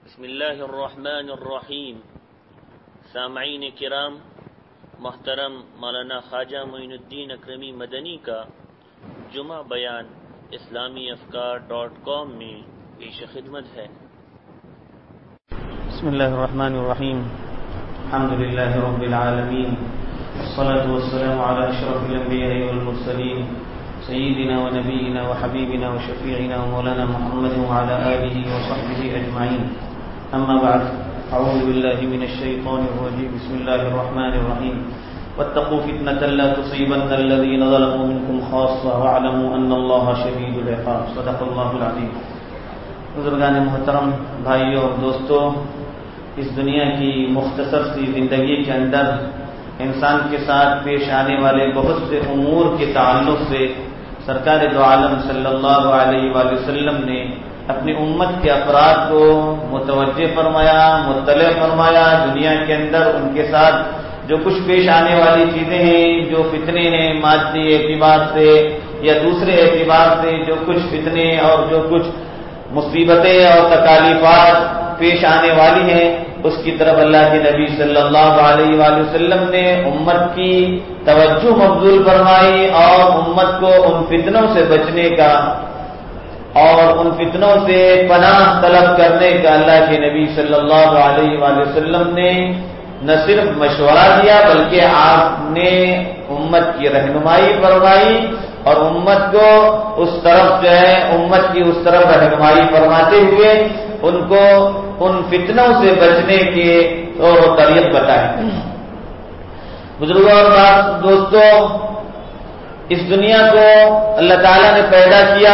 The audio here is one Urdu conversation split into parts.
بسم اللہ الرحمن الرحیم۔ سامعین کرام، محترم مولانا خواجہ معین الدین اکرمی مدنی کا جمعہ بیان اسلامیافکار.com میں پیش خدمت ہے۔ بسم اللہ الرحمن الرحیم، الحمد للہ رب العالمین، والصلاة والسلام علی اشرف الانبیاء والمرسلین، سیدنا ونبینا وحبیبنا وشفیعنا ومولانا محمد وعلى آلہ وصحبہ اجمعین، اما بعد، اعوذ باللہ من الشیطان الرجیم، بسم اللہ الرحمن الرحیم، واتقوا فتنة لا تصيبن الذين ظلموا منكم خاصة واعلموا ان اللہ شدید العقاب، صدق اللہ العظیم۔ بزرگان محترم، بھائیوں اور دوستوں، اس دنیا کی مختصر سی زندگی کے اندر انسان کے ساتھ پیش آنے والے بہت سے امور کے تعلق سے سرکار دو عالم صلی اللہ علیہ وآلہ وسلم نے اپنی امت کے افراد کو متوجہ فرمایا، مطلع فرمایا۔ دنیا کے اندر ان کے ساتھ جو کچھ پیش آنے والی چیزیں ہیں، جو فتنے ہیں مادی اعتبار سے یا دوسرے اعتبار سے، جو کچھ فتنے اور جو کچھ مصیبتیں اور تکالیفات پیش آنے والی ہیں، اس کی طرف اللہ کے نبی صلی اللہ علیہ وآلہ وسلم نے امت کی توجہ مبذول فرمائی اور امت کو ان فتنوں سے بچنے کا اور ان فتنوں سے پناہ طلب کرنے کا اللہ کے نبی صلی اللہ علیہ وآلہ وسلم نے نہ صرف مشورہ دیا بلکہ آپ نے امت کی رہنمائی فرمائی اور امت کو اس طرف امت کی اس طرف رہنمائی فرماتے ہوئے ان کو ان فتنوں سے بچنے کے طور و طریق بتائے۔ بزرگوں اور دوستوں، اس دنیا کو اللہ تعالیٰ نے پیدا کیا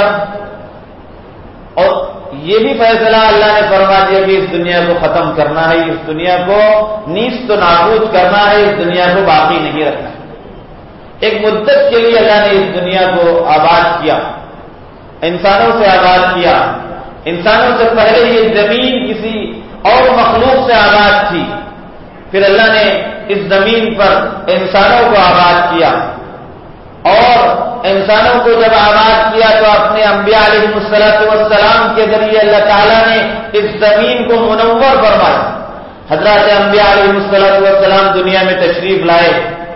اور یہ بھی فیصلہ اللہ نے فرما دیا کہ اس دنیا کو ختم کرنا ہے، اس دنیا کو نیست و نابود کرنا ہے، اس دنیا کو باقی نہیں رکھنا۔ ایک مدت کے لیے اللہ نے اس دنیا کو آباد کیا، انسانوں سے آباد کیا۔ انسانوں سے پہلے یہ زمین کسی اور مخلوق سے آباد تھی، پھر اللہ نے اس زمین پر انسانوں کو آباد کیا اور انسانوں کو جب آباد کیا تو اپنے انبیاء علیہ السلام کے ذریعے اللہ تعالیٰ نے اس زمین کو منور فرمایا۔ حضرات انبیاء علیہ السلام دنیا میں تشریف لائے،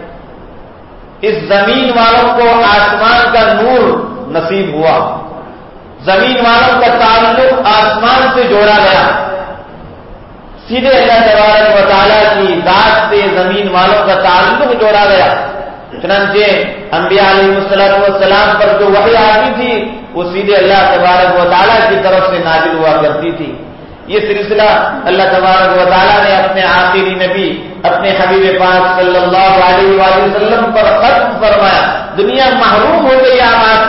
اس زمین والوں کو آسمان کا نور نصیب ہوا، زمین والوں کا تعلق آسمان سے جوڑا گیا، سیدھے اللہ تبارک و تعالیٰ کی ذات سے زمین والوں کا تعلق جوڑا گیا۔ چنانچہ انبیاء علیہ السلام پر جو وحی آتی تھی وہ سیدھے اللہ تبارک و تعالیٰ کی طرف سے نازل ہوا کرتی تھی۔ یہ سلسلہ اللہ تبارک و تعالیٰ نے اپنے آخری نبی اپنے حبیب پاک صلی اللہ علیہ وآلہ وسلم پر ختم فرمایا۔ دنیا محروم ہو گئی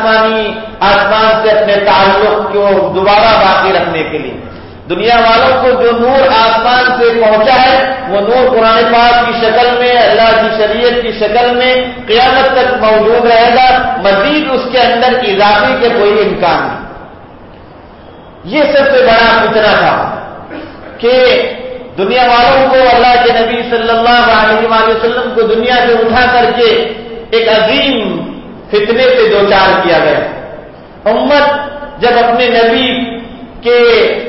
آسمان سے اپنے تعلق کو دوبارہ باقی رکھنے کے لیے۔ دنیا والوں کو جو نور آسمان سے پہنچا ہے وہ نور قرآن پاک کی شکل میں، اللہ کی شریعت کی شکل میں قیامت تک موجود رہے گا، مزید اس کے اندر اضافے کے کوئی امکان نہیں۔ یہ سب سے بڑا فتنہ تھا کہ دنیا والوں کو اللہ کے نبی صلی اللہ علیہ وآلہ وسلم کو دنیا سے اٹھا کر کے ایک عظیم فتنے سے دوچار کیا گیا۔ امت جب اپنے نبی کے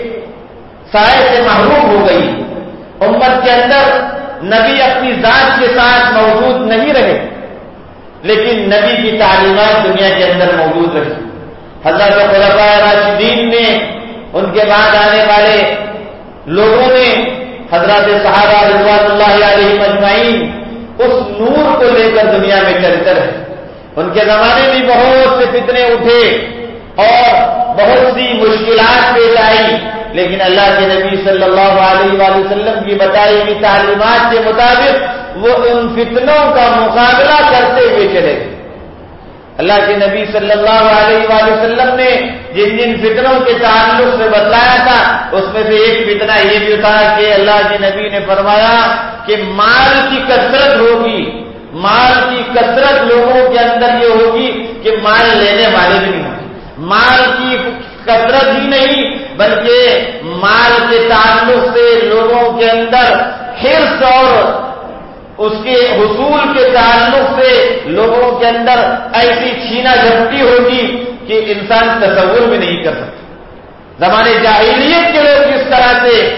سائے سے محروم ہو گئی، امت کے اندر نبی اپنی ذات کے ساتھ موجود نہیں رہے لیکن نبی کی تعلیمات دنیا کے اندر موجود رہی۔ حضرت خلفائے راشدین نے، ان کے بعد آنے والے لوگوں نے، حضرات صحابہ رضوان اللہ علیہم اجمعین اس نور کو لے کر دنیا میں چلتے رہے۔ ان کے زمانے میں بہت سے فتنے اٹھے اور بہت سی مشکلات پیش آئی، لیکن اللہ کے نبی صلی اللہ علیہ وآلہ وسلم کی بتائی ہوئی تعلیمات کے مطابق وہ ان فتنوں کا مقابلہ کرتے ہوئے چلے گئے۔ اللہ کے نبی صلی اللہ علیہ وآلہ وسلم نے جن جن فتنوں کے تعلق سے بتلایا تھا اس میں سے ایک فتنہ یہ بھی تھا کہ اللہ کے نبی نے فرمایا کہ مال کی کثرت ہوگی، مال کی کثرت لوگوں کے اندر یہ ہوگی کہ مال لینے والے بھی نہیں ہوں گے۔ مال کی کثرت ہی نہیں بلکہ مال کے تعلق سے لوگوں کے اندر حرص اور اس کے حصول کے تعلق سے لوگوں کے اندر ایسی چھینا جھپٹی ہوگی کہ انسان تصور بھی نہیں کر سکتا۔ زمانے جاہلیت کے لوگ جس طرح سے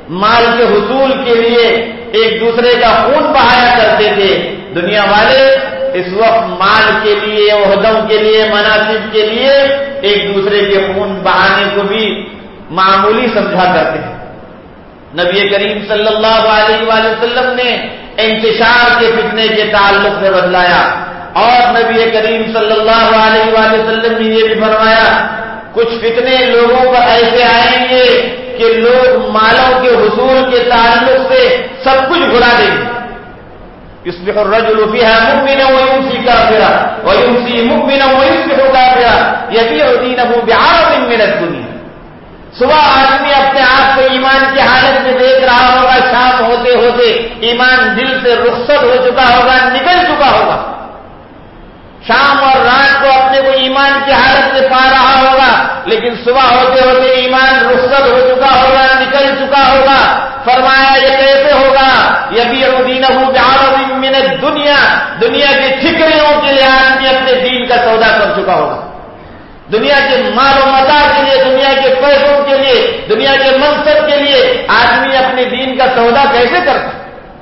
مال کے حصول کے لیے ایک دوسرے کا خون بہایا کرتے تھے، دنیا والے اس وقت مال کے لیے، عہدوں کے لیے، مناصب کے لیے ایک دوسرے کے خون بہانے کو بھی معمولی سمجھا کرتے ہیں۔ نبی کریم صلی اللہ علیہ وآلہ وسلم نے انتشار کے فتنے کے تعلق سے بتلایا، اور نبی کریم صلی اللہ علیہ وآلہ وسلم نے یہ بھی فرمایا کچھ فتنے لوگوں پر ایسے آئیں گے کہ لوگ مالوں کے حصول کے تعلق سے سب کچھ بھلا دیں گے۔ يصبح الرجل فيها مؤمنا ويمسي كافرا ويمسي مؤمنا ويصبح كافرا يبيع دينه بعرض من الدنيا۔ صبح آدمی اپنے آپ کو ایمان کی حالت میں دیکھ رہا ہوگا، شام ہوتے ہوتے ایمان دل سے رخصت ہو چکا ہوگا، نکل چکا ہوگا، شام اور رات کو اپنے کو ایمان کی حالت میں پا رہا ہوگا، لیکن صبح ہوتے ہوتے ایمان رخصت ہو چکا ہوگا، نکل چکا ہوگا۔ فرمایا یہ کیسے ہوگا؟ یبیع دینہ بعرض من الدنیا، دنیا کے ٹھکریوں کے لیے آدمی اپنے دین کا سودا کر چکا ہوگا، دنیا کے مال و متاع کے لیے، دنیا کے پیسوں کے لیے، دنیا کے منصب کے لیے آدمی اپنے دین کا سودا کیسے کرتا؟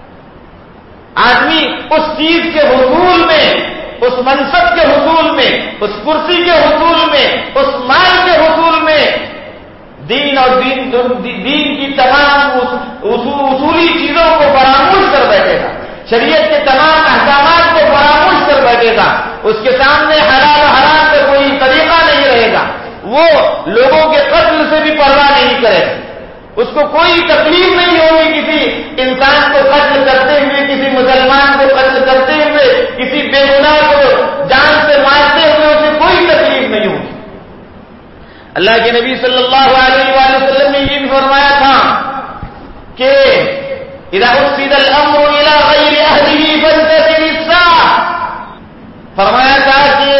آدمی اس چیز کے حصول میں، اس منصب کے حصول میں، اس کرسی کے حصول میں، اس مال کے حصول میں دین اور دین کی تمام اصولی چیزوں کو فراموش کر بیٹھے گا، شریعت کے تمام احکامات کو فراموش کر بیٹھے گا، اس کے سامنے حلال و حرام کا کوئی طریقہ نہیں رہے گا، وہ لوگوں کے قتل سے بھی پرواہ نہیں کرے گا، اس کو کوئی تکلیف نہیں ہوگی کسی انسان کو قتل کرتے ہوئے، کسی مسلمان کو قتل کرتے ہوئے، کسی بے گناہ کو جان سے مارتے ہوئے اسے کوئی تکلیف نہیں ہوگی۔ اللہ کے نبی صلی اللہ علیہ وآلہ وسلم نے یہ بھی فرمایا تھا کہ اذا اسد الامر الى غیر اہلہ فانتظر الساعہ، فرمایا تھا کہ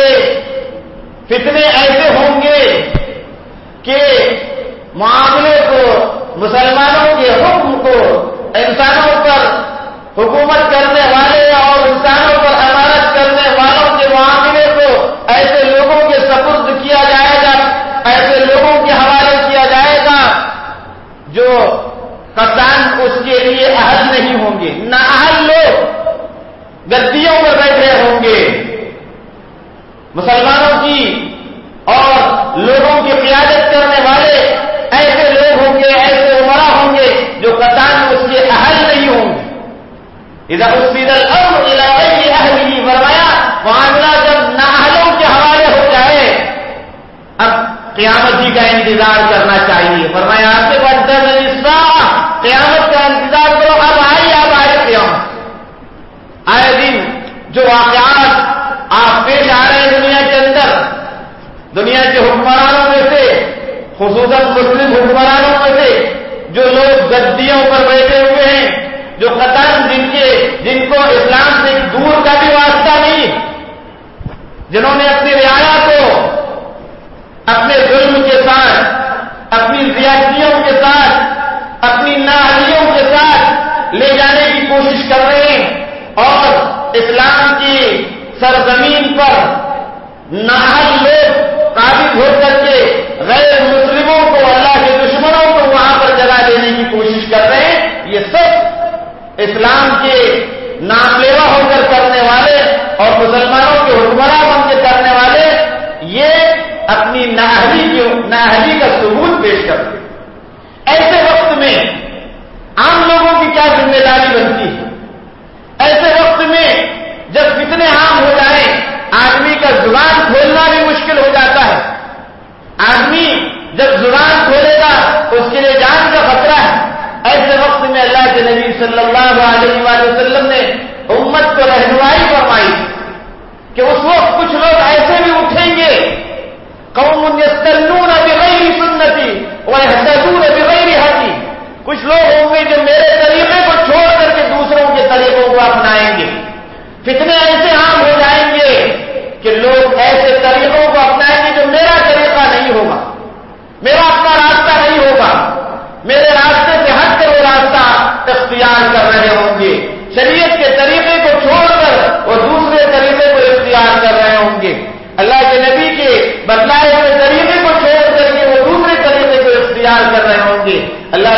فتنے ایسے ہوں گے کہ معاملے کو، مسلمانوں کے حکم کو انسانوں پر حکومت کرنے والے اور انسانوں پر امارت کرنے والوں کے معاملے کو ایسے لوگوں کے سپرد کیا جائے گا، ایسے لوگوں کے حوالے کیا جائے گا جو قطعاً اس کے لیے اہل نہیں ہوں گے، نااہل لوگ گدیوں پر بیٹھے ہوں گے، مسلمانوں کی اور لوگوں کی قیادت کرنے والے ایسے لوگ ہوں گے، ایسے عمرا ہوں گے جو قطعاً اس کے اہل نہیں ہوں گے۔ اذا اسد الامر الى غیر اہلہ، فرمایا معاملہ جب نااہلوں کے حوالے ہو جائے اب قیامت ہی کا انتظار کرنا چاہیے۔ فرمایا آپ سے فانتظر الساعہ، قیامت کا انتظار کرو، اب آئے قیامت۔ آئے دن جو واقعات آپ پیش آ رہے ہیں دنیا کے اندر، دنیا کے حکمرانوں میں سے، خصوصاً مسلم حکمرانوں میں سے جو لوگ گدیوں پر بیٹھے ہوئے ہیں، جو قطعاً جن کو اسلام سے دور کا بھی واسطہ نہیں، جنہوں نے اپنی رعایا کو اپنے ظلم کے ساتھ، اپنی زیادتیوں کے ساتھ، اپنی نااہلیوں کے ساتھ لے جانے کی کوشش کر رہے ہیں، اور اسلام کی سرزمین پر نااہل لوگ قابض ہو کر کے غیر مسلموں کو، اللہ کے دشمنوں کو وہاں پر جگہ دینے کی کوشش کر رہے ہیں، یہ سب اسلام کے نام لیوا ہو کر کرنے والے اور مسلمانوں کے حکمراں بن کے کرنے والے یہ اپنی نااہلی کا ثبوت پیش کرتے ہیں۔ ایسے وقت میں عام لوگوں کی کیا ذمہ داری بنتی ہے؟ ایسے وقت میں جب فتنے عام ہو جائیں آدمی کا زبان کھولنا بھی مشکل ہو جاتا ہے، آدمی جب زبان کھولے گا اس کے لیے جان کا خطرہ ہے۔ ایسے وقت میں اللہ کے نبی صلی اللہ علیہ وآلہ وسلم نے امت کو رہنمائی فرمائی کہ اس وقت کچھ لوگ ایسے بھی اٹھیں گے، قوم یستنون بغیر سنتی ویہتدون بغیر ہدی، کچھ لوگ ہوں گے جو میرے طریقے کو چھوڑ کر کے دوسروں کے طریقوں کو اپنائیں گے۔ فتنے ایسے عام ہو جائیں گے کہ لوگ ایسے طریقوں کو اپنائیں گے جو میرا طریقہ نہیں ہوگا، میرا اپنا راستہ نہیں ہوگا، میرے راستے سے ہٹ کر وہ راستہ اختیار کر رہے ہوں گے، شریعت کے طریقے کو چھوڑ کر وہ دوسرے طریقے کو اختیار کر رہے ہوں گے، اللہ کے نبی کے بتلائے ہوئے طریقے کو چھوڑ کر کے وہ دوسرے طریقے کو اختیار کر رہے ہوں گے۔ اللہ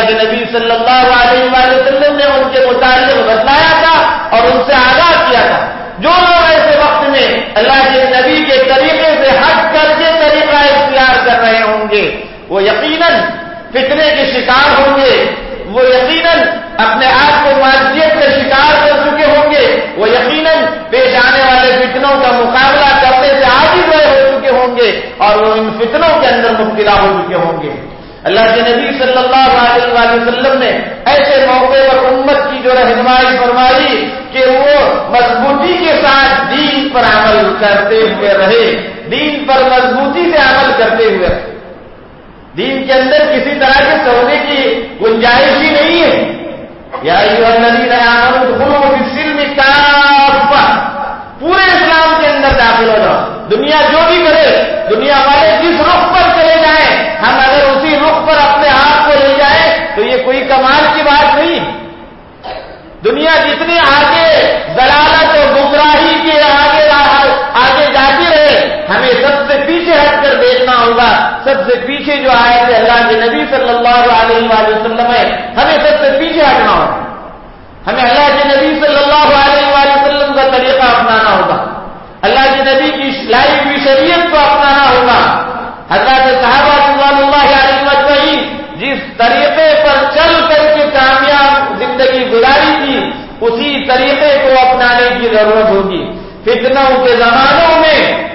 کے نبی صلی اللہ علیہ وآلہ وسلم نے ان کے متعلق بتلایا تھا اور ان سے آگاہ کیا تھا. جو لوگ ایسے وقت میں اللہ کے نبی کے طریقے سے ہٹ کر کے طریقہ اختیار کر رہے ہوں گے وہ یقیناً فتنے کے شکار ہوں گے، وہ یقیناً اپنے آپ کو معصیت کا شکار کر چکے ہوں گے، وہ یقیناً پیش آنے والے فتنوں کا مقابلہ کرنے سے عاجز ہو چکے ہوں گے اور وہ ان فتنوں کے اندر مبتلا ہو چکے ہوں گے. اللہ کے نبی صلی اللہ علیہ وآلہ وسلم نے ایسے موقع پر امت کی جو رہنمائی فرمائی کہ وہ مضبوطی کے ساتھ دین پر عمل کرتے ہوئے رہے، دین پر مضبوطی سے عمل کرتے ہوئے رہے. دین کے اندر کسی طرح کے سونے کی گنجائش ہی نہیں ہے. یا ایھا الذین آمنوا ادخلوا فی السلم کافۃ، پورے اسلام کے اندر داخل ہو جاؤ. دنیا جو بھی کرے، دنیا والے جس رخ پر چلے جائیں، ہم اگر اسی رخ پر اپنے آپ کو لے جائیں تو یہ کوئی کمال کی بات نہیں. دنیا جتنی آگے ضلالت اور گمراہی کے آگے جاتی رہے، ہمیں سب سے پیچھے ہٹ کر دیکھنا ہوگا. سب سے پیچھے جو آئے تھے اللہ کے نبی صلی اللہ علیہ وآلہ وسلم ہے، ہمیں سب سے پیچھے ہٹنا ہوگا. ہمیں اللہ کے نبی صلی اللہ علیہ وآلہ وسلم کا طریقہ اپنانا ہوگا، اللہ کے نبی کی لائی ہوئی شریعت کو اپنانا ہوگا. حضرات صحابہ رضوان اللہ علیہم اجمعین جس طریقے پر چل کر کے کامیاب زندگی گزاری تھی، اسی طریقے کو اپنانے کی ضرورت ہوگی. فتنوں کے زمانوں میں،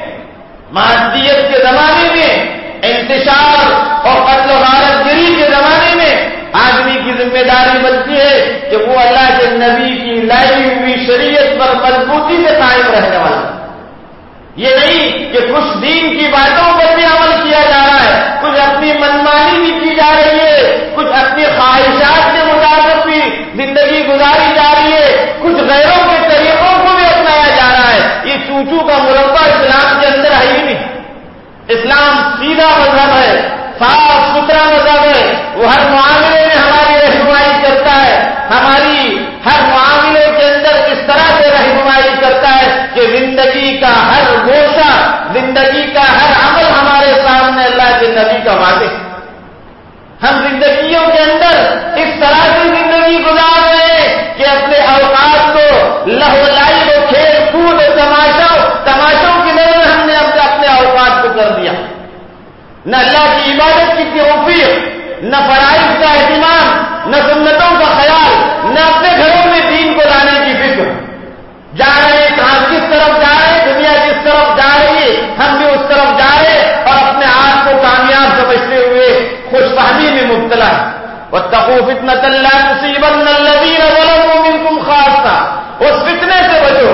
معصیت کے زمانے میں، انتشار اور قتل و غارت گری کے زمانے میں آدمی کی ذمہ داری بنتی ہے کہ وہ اللہ کے نبی کی لائی ہوئی شریعت پر مضبوطی سے قائم رہنے والا. یہ نہیں کہ کچھ دین کی باتوں پر بھی عمل کیا جا رہا ہے، کچھ اپنی منمانی بھی کی جا رہی ہے، کچھ اپنی خواہشات کے مطابق بھی زندگی گزاری جا رہی ہے، کچھ غیروں کے طریقوں کو بھی اپنایا جا رہا ہے. یہ چوچو کا مربع اسلام کے اندر ہے ہی نہیں. اسلام سیدھا مذہب ہے، صاف ستھرا مذہب ہے. وہ ہر معاملے میں ہماری رہنمائی کرتا ہے، ہماری ہر معاملے کے اندر اس طرح سے رہنمائی کرتا ہے کہ زندگی کا ہر گوشہ، زندگی کا ہر عمل ہمارے سامنے اللہ کے نبی کا واضح. ہم زندگیوں کے اندر اس طرح سے زندگی گزار رہے ہیں کہ اپنے اوقات کو لہو لائی و کھیل کود تماشوں کی نظر ہم نے اپنے اوقات کو کر دیا. نہ اللہ کی عبادت کی توفیق، نہ فرائض کا اہتمام، نہ سنتوں کا خیال، نہ اپنے گھروں میں دین کو لانے کی فکر. جا رہے ہیں کہاں، کس طرف جا رہے ہیں، دنیا جس طرف جا رہی ہے ہم بھی اس طرف جا رہے ہیں اور اپنے آپ کو کامیاب سمجھتے ہوئے خوش فہمی میں مبتلا ہے. واتقوا فتنة لا تصيبن الذين ظلموا منكم خاصة، اس فتنے سے بچو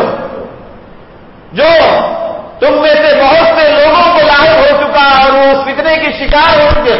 جو تم میں سے بہت سے لوگوں کو لاحق ہو چکا اور وہ اس فتنے کے شکار ہو چکے.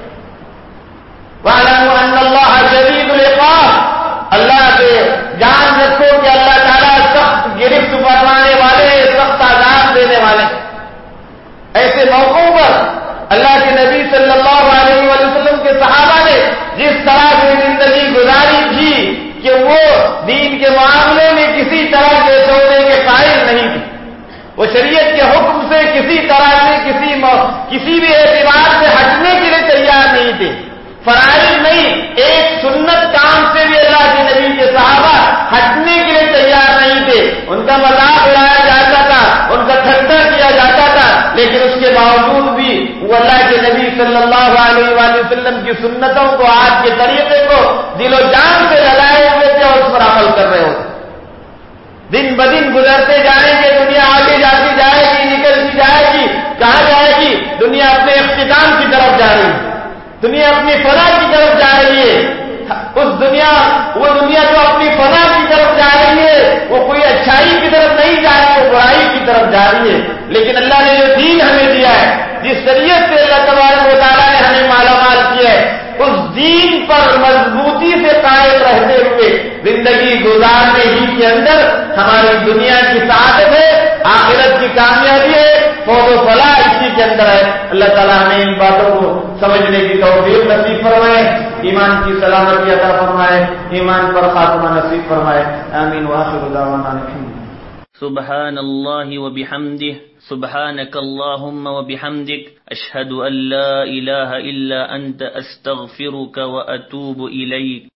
وَاعْلَمُوا أَنَّ اللَّهَ شَدِيدُ الْعِقَابِ، اللہ سے جان رکھو کہ اللہ تعالیٰ سخت گرفت فرمانے والے، سخت عذاب دینے والے. ایسے موقعوں پر اللہ کے نبی صلی اللہ علیہ وسلم کے صحابہ نے جس طرح سے زندگی گزاری تھی کہ وہ دین کے معاملے میں کسی طرح کے سونے کے قائل نہیں تھے. وہ شریعت کے حکم سے کسی طرح سے کسی بھی اعتبار سے ہٹنے کے لیے تیار نہیں تھے. فرائض نہیں، ایک سنت کام سے بھی اللہ کے نبی کے صحابہ ہٹنے کے لیے تیار نہیں تھے. ان کا مذاق اڑایا جاتا تھا، ان کا ٹھٹا کیا جاتا تھا، لیکن اس کے باوجود بھی وہ اللہ کے نبی صلی اللہ علیہ وآلہ وسلم کی سنتوں کو، آج کے طریقے کو دل و جان سے لگائے ہوئے تھے اور اس پر عمل کر رہے ہوتے. دن بدن گزرتے جائیں گے، دنیا آگے جاتی جائے گی، نکلتی جائے گی. کہاں جائے گی؟ دنیا اپنے اختتام کی طرف جا رہی ہے، دنیا اپنی فنا کی طرف جا رہی ہے. وہ دنیا جو اپنی فنا کی طرف جا رہی ہے وہ کوئی اچھائی کی طرف نہیں جا رہی، وہ برائی کی طرف جا رہی ہے. لیکن اللہ نے جو دین ہمیں دیا ہے، جس شریعت سے اللہ تبارک و تعالیٰ نے ہمیں مالا مال کیا ہے، اس دین پر مضبوطی سے قائم رہتے ہوئے زندگی گزارنے ہی کے اندر ہماری دنیا کی سعادت ہے، آخرت کی کامیابی ہے، فوز و فلاح اسی کے اندر ہے. اللہ تعالیٰ ہمیں ان باتوں کو سمجھنے کی توفیق نصیب فرمائے، ایمان کی سلامتی عطا فرمائے، ایمان پر خاتمہ نصیب فرمائے. آمین. وآخر دعوانا الحمد للہ. سبحان اللہ وبحمدہ سبحانک اللہم وبحمدک اشہد ان لا الہ الا انت استغفرک واتوب الیک.